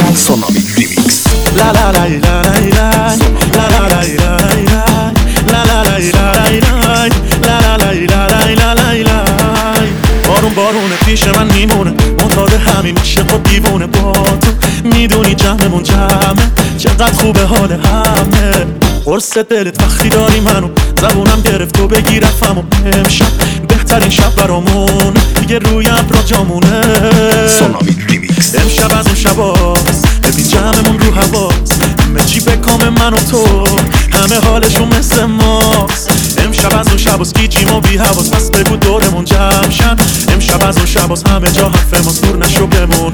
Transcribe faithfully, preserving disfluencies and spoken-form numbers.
سونامی ریمیکس. لا لا لا لا لا لا لا لا لا لا لا لا لا لا لا لا. بارون بارونه پیش من میمونه، معتاد همین عشق و دیوونه. با تو میدونی جمعمون جمعه، چقدر خوبه حال همه. قرص دلت وقتی داری منو، زبونم گرفت و بگی رفم. و امشب بهترین شب برامون، دیگه روی ابرا جامونه. سونامی ریمیکس. امشب از اون شباست، ببین جمعمون رو هواست. همه چی به کام من و تو، همه حالشون مثل ماست. امشب از اون شباست، گیجیم و بی حواس، پس بگو دورمون جمع شن. امشب از اون شباست، همه جا حرف ماست، دور نشو بمون.